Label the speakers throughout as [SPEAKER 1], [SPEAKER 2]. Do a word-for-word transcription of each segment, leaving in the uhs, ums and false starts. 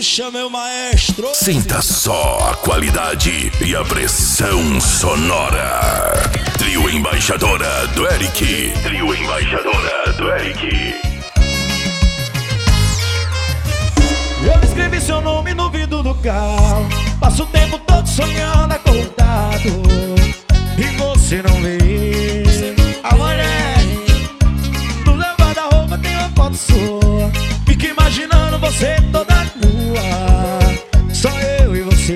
[SPEAKER 1] Puxa, meu maestro.
[SPEAKER 2] Sinta só a qualidade e a pressão sonora. Trio Embaixadora do Eric. Trio Embaixadora do Eric.
[SPEAKER 3] Eu escrevi seu nome no vidro do carro. Passo o tempo todo sonhando acordado e você não vê. Agora no meu guarda-roupa tem uma foto sua. Fico imaginando você toda nua. Só eu e você.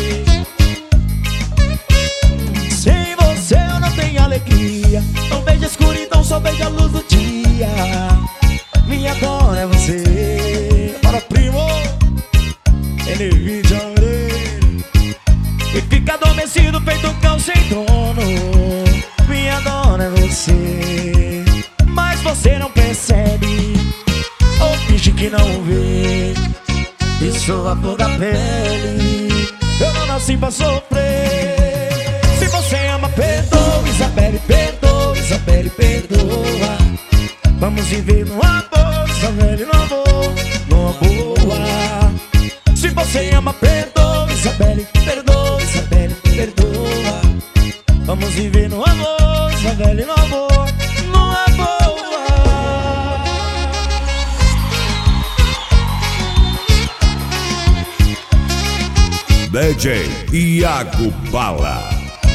[SPEAKER 3] Sem você eu não tenho alegria. Não vejo a escuridão, só vejo a luz do dia. Minha dona é você. Bora, primo. Ele vídeo amarelo e fica adormecido feito um cão sem dono. Minha dona é você, mas você não percebe ou finge que não vê. E sou a flor da pele. Eu não nasci pra sofrer. Se você ama, perdoa, Isabelle, perdoa, Isabelle, perdoa. Vamos viver no amor, Isabelle, no amor, numa boa. Se você ama, perdoa, Isabelle, perdoa, Isabelle, perdoa. Vamos viver no amor, Isabelle, no amor, numa boa.
[SPEAKER 2] D J Iago Bala.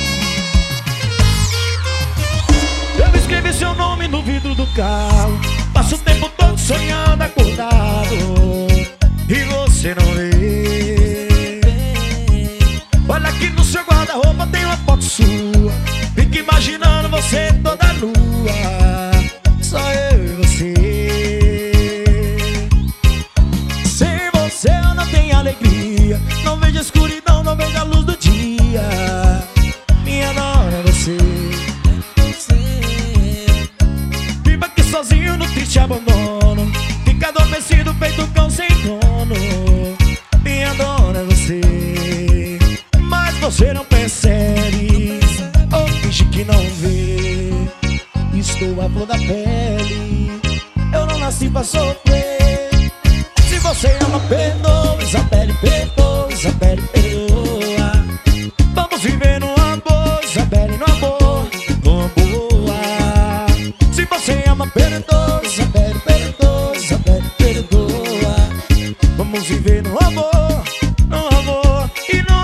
[SPEAKER 3] Eu escrevi seu nome no vidro do carro. Passo o tempo todo sonhando acordado e você não vê. Olha aqui no seu guarda-roupa tem uma foto sua. Fico imaginando você toda nua. Só eu e você. Sem você eu não tenho alegria. Não vejo a escuridão, não vejo a luz do dia. Minha dona é você. Viva aqui sozinho no triste abandono. Fica adormecido feito um cão sem dono. Minha dona é você, mas você não percebe ou finge que não vê. Estou a flor da pele. Eu não nasci pra sofrer. Se você ama, perdoa, Isabelle, perdoa, Isabelle, perdoa. Vamos viver no amor, Isabelle, no amor, numa boa. Se você ama, perdoa, Isabelle, perdoa, Isabelle, perdoa. Vamos viver no amor, no amor e no